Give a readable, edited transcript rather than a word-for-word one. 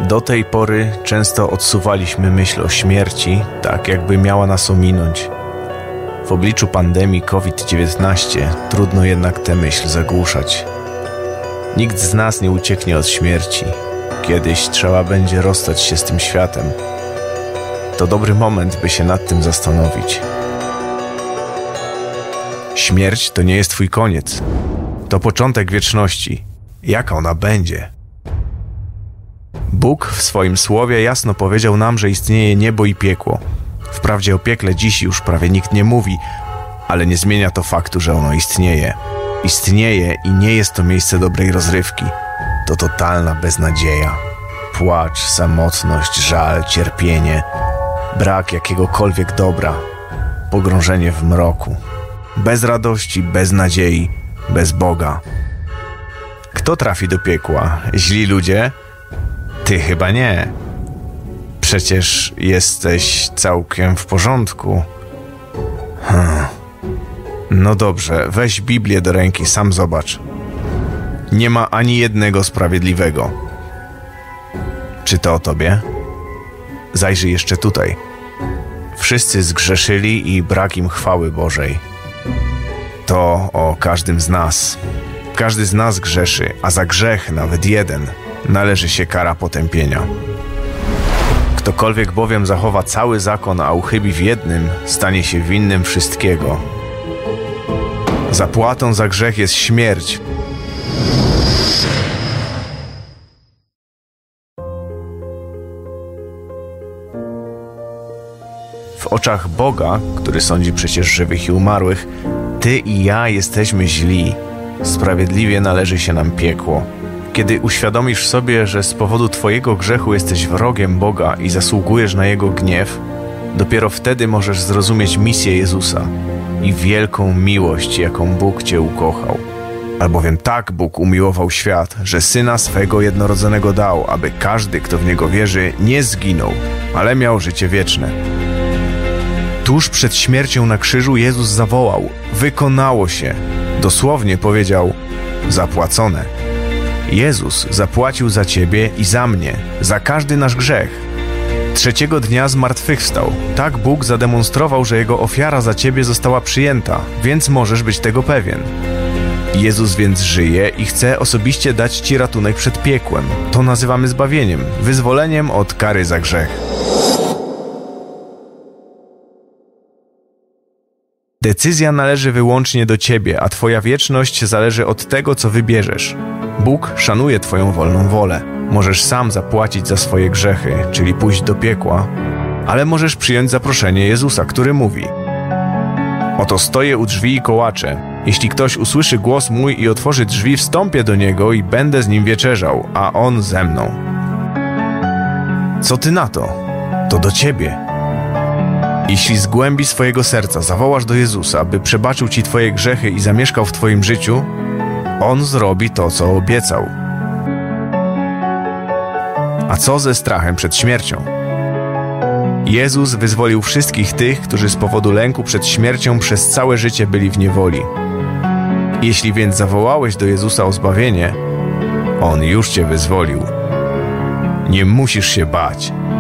Do tej pory często odsuwaliśmy myśl o śmierci, tak jakby miała nas ominąć. W obliczu pandemii COVID-19 trudno jednak tę myśl zagłuszać. Nikt z nas nie ucieknie od śmierci. Kiedyś trzeba będzie rozstać się z tym światem. To dobry moment, by się nad tym zastanowić. Śmierć to nie jest twój koniec. To początek wieczności. Jaka ona będzie? Bóg w swoim słowie jasno powiedział nam, że istnieje niebo i piekło. Wprawdzie o piekle dziś już prawie nikt nie mówi, ale nie zmienia to faktu, że ono istnieje. Istnieje i nie jest to miejsce dobrej rozrywki. To totalna beznadzieja. Płacz, samotność, żal, cierpienie, brak jakiegokolwiek dobra, pogrążenie w mroku. Bez radości, bez nadziei, bez Boga. Kto trafi do piekła? Źli ludzie? Ty chyba nie. Przecież jesteś całkiem w porządku. No dobrze, weź Biblię do ręki, sam zobacz. Nie ma ani jednego sprawiedliwego. Czy to o tobie? Zajrzyj jeszcze tutaj. Wszyscy zgrzeszyli i brak im chwały Bożej. To o każdym z nas. Każdy z nas grzeszy, a za grzech, nawet jeden, należy się kara potępienia. Ktokolwiek bowiem zachowa cały zakon, a uchybi w jednym, stanie się winnym wszystkiego. Zapłatą za grzech jest śmierć. W oczach Boga, który sądzi przecież żywych i umarłych, ty i ja jesteśmy źli. Sprawiedliwie należy się nam piekło. Kiedy uświadomisz sobie, że z powodu twojego grzechu jesteś wrogiem Boga i zasługujesz na Jego gniew, dopiero wtedy możesz zrozumieć misję Jezusa i wielką miłość, jaką Bóg cię ukochał. Albowiem tak Bóg umiłował świat, że Syna swego jednorodzonego dał, aby każdy, kto w Niego wierzy, nie zginął, ale miał życie wieczne. Tuż przed śmiercią na krzyżu Jezus zawołał: wykonało się. Dosłownie powiedział: zapłacone. Jezus zapłacił za ciebie i za mnie, za każdy nasz grzech. Trzeciego dnia zmartwychwstał. Tak Bóg zademonstrował, że Jego ofiara za ciebie została przyjęta, więc możesz być tego pewien. Jezus więc żyje i chce osobiście dać ci ratunek przed piekłem. To nazywamy zbawieniem, wyzwoleniem od kary za grzech. Decyzja należy wyłącznie do ciebie, a twoja wieczność zależy od tego, co wybierzesz. Bóg szanuje twoją wolną wolę. Możesz sam zapłacić za swoje grzechy, czyli pójść do piekła, ale możesz przyjąć zaproszenie Jezusa, który mówi: oto stoję u drzwi i kołaczę. Jeśli ktoś usłyszy głos mój i otworzy drzwi, wstąpię do niego i będę z nim wieczerzał, a on ze mną. Co ty na to? To do ciebie. Jeśli z głębi swojego serca zawołasz do Jezusa, by przebaczył ci twoje grzechy i zamieszkał w twoim życiu, On zrobi to, co obiecał. A co ze strachem przed śmiercią? Jezus wyzwolił wszystkich tych, którzy z powodu lęku przed śmiercią przez całe życie byli w niewoli. Jeśli więc zawołałeś do Jezusa o zbawienie, On już cię wyzwolił. Nie musisz się bać.